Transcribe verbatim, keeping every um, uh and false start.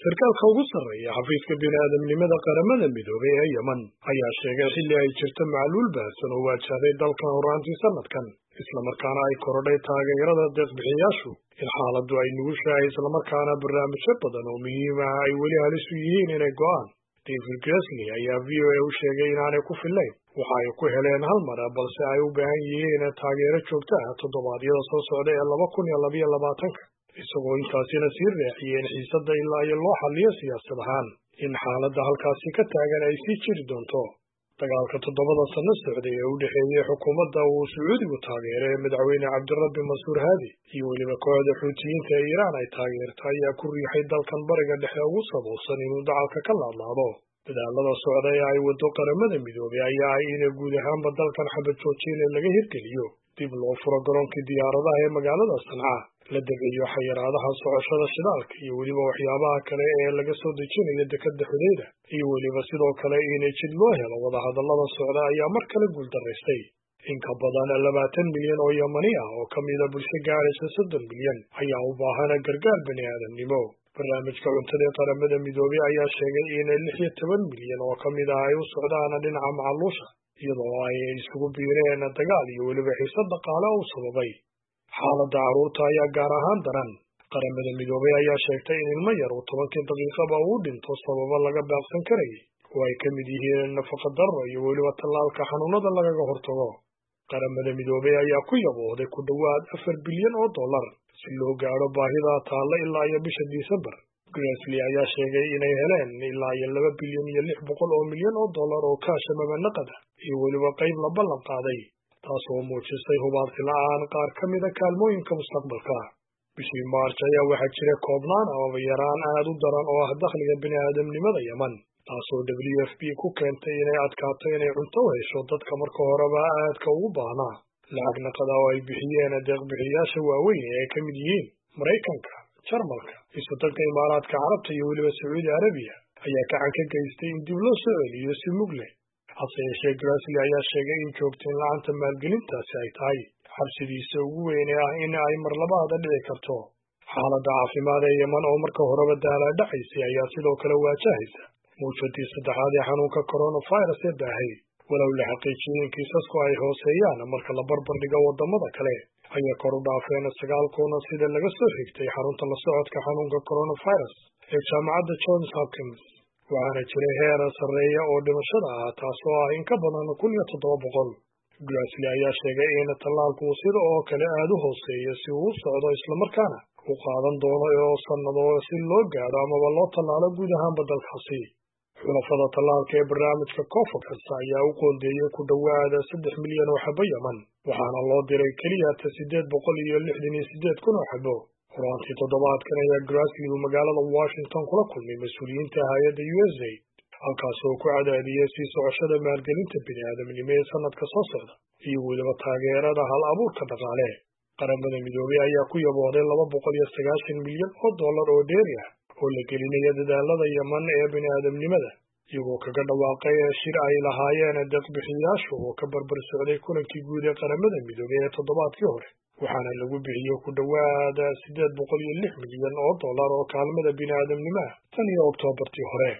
sarkaalka ugu sarreeya xafiiska bini'aadamnimada qaramada midoobay ee Yemen ayaa sheegay xilli ay jirto macluul baahsan oo wajahday dalkan horaantii sanadkan islamarkaana ay korodhay taageerada deeq-bixiyayaashu in xaaladdu ay nugushahay islamarkaana barnaamijyo badan oo muhiim ah ay weli halis u yihiin inay go'aan. David Gressly ayaa V O A u sheegay inaanay ku fillayn waxa ay ku heleen hal mar balse ay u baahan yihiin taageero joogto ah toddobaadyada soo socda ee laba kun iyo laba iyo labaatanka isagoo intaasina sii raaciyay in xiisadda ilaa iyo loo xalliyo siyaasad ahaan in xaaladda halkaasi ka taagan ay sii jiri doonto. dagaalka toddobada sano socday ee u dhexeeyey xukuumadda uu Sacuudigu taageeray madaxweyne Cabdirabbi Mansuur Haadi iyo weliba kooxda Xuutiyiinta ee Iiraan ay taageerto ayaa ku riixay dalkan bariga dhexe ugu sabuusan inuu dagaalka ka laadlaado. dadaalada socda ee ay wado qaramada midoobay ayaa ah in guud ahaanba dalkan xabad joojin laga hirgeliyo, dib loo furo garoonkii diyaaradaha ee magaalada Sanca, la dabciyo xayiraadaha socoshada shidaalka iyo weliba waxyaabaha kale ee laga soo dejinayo dekedda Xudayda, iyo weliba sidoo kale in jid loo helo wadahadallada socda ayaa mar kale guuldaraystay. in ka badan labaatan milyan oo Yemani ah oo ka mida bulsho gaaraysa soddon milyan ayaa u baahan gargaar bini'aadamnimo. barnaamijka cuntada ee qaramada midoobay ayaa sheegay in lix iyo toban milyan oo ka mid ah ay u socdaan dhinaca macaluusha, iyadoo ay isugu biireen dagaal iyo weliba xiisad dhaqaale oo sababay. xaaladda carruurta ayaa gaar ahaan daran. qaramada midoobay ayaa sheegtay in ilmo yar uu tobankii daqiiqaba uu dhinto sababo laga baaqsan karayay oo ay ka mid yihiin nafaqa darro iyo weliba tallaalka xanuunada lagaga hortago. qaramada midoobay ayaa ku yaboohday ku dhowaad afar bilyan oo dollar si loo gaadho baahida taalla ilaa iyo bisha Disembar. Gressly ayaa sheegay inay heleen ilaa iyo laba bilyan iyo lix boqol oo milyan oo dollar oo kaasha mabanaqada iyo weliba qayb la ballan qaaday, taas oo muujisay hubaanti la'aan qaar ka mida kaalmooyinka mustaqbalka. bishii Maarch ayaa waxaa jira koobnaan amaba yaraan aad u daran oo ah dakhliga bini'aadamnimada Yemen, taasoo W F P ku keentay inay adkaato inay cunto u hesho dadka marka horeba aadka ugu baahnaa. lacag naqada oo ay bixiyeen deeq-bixiyayaasha waaweyn ee ay ka mid yihiin Maraykanka, Jarmalka, Isutaga Imaaraadka Carabta iyo weliba Sacuudi Arabiya ayaa gacan ka geystay in dib loo soo celiyo si mug leh. hase yeeshee Gressly ayaa sheegay in joogteen la'aanta maalgelintaasi ay tahay xabsidiisa ugu weyn ee ah in ay mar labaada dhici karto. xaaladda caafimaad ee Yemen oo marka horeba daalaa dhacaysay ayaa sidoo kale waajahaysa mawjadii saddexaad ee xanuunka coronavirus ee baahay. walow la xaqiijiyey in kiisasku ay hooseeyaan marka la barbar dhigo waddamada kale ayaa kor u dhaafeen sagaal kun sida laga soo xigtay xarunta la socodka xanuunka coronavirus ee jaamacadda Johns Hopkins. waxaana jiray heer sarreeya oo dhimashada ah taasoo ah in ka badan kun iyo toddoba boqol. Gressly ayaa sheegay in tallaalku sida oo kale aad u hooseeya si uu u socdo islamarkaana uu qaadan doono oo sannado si loo gaadho amaba loo tallaalo guud ahaanba dalkaasi. xulafada tallaalka ee barnaamijka COVAX ayaa u qoondeeyey ku dhowaada saddex milyan oo xabo Yemen, waxaana loo diray keliya siddeed boqol iyo lixdan iyo siddeed kun oo xabo. horaantii toddobaadkan ayaa Gressly uu magaalada Washington kula kulmay mas-uuliyiinta hay'adda U S A I D halkaas oo ku cadaadiyay sii socoshada maalgelinta bini'aadamnimo ee sanadka soo socda iyo weliba taageerada hal abuurka dhaqaale. qaramada midoobay ayaa ku yaboohday laba boqol iyo sagaashan milyan oo dollar oo dheeri ah oo la gelinaya dadaalada Yemen ee bini'aadamnimada, iyagoo kaga dhawaaqay shir ay lahaayeen deeq-bixiyayaashu oo ka barbar socday kulankii guud ee qaramada midoobay ee toddobaadkii hore. waxaana lagu bixiyey ku dhowaada siddeed boqol iyo lix milyan oo dollar oo kaalmada bini'aadamnimo ah tan iyo Oktoobartii hore.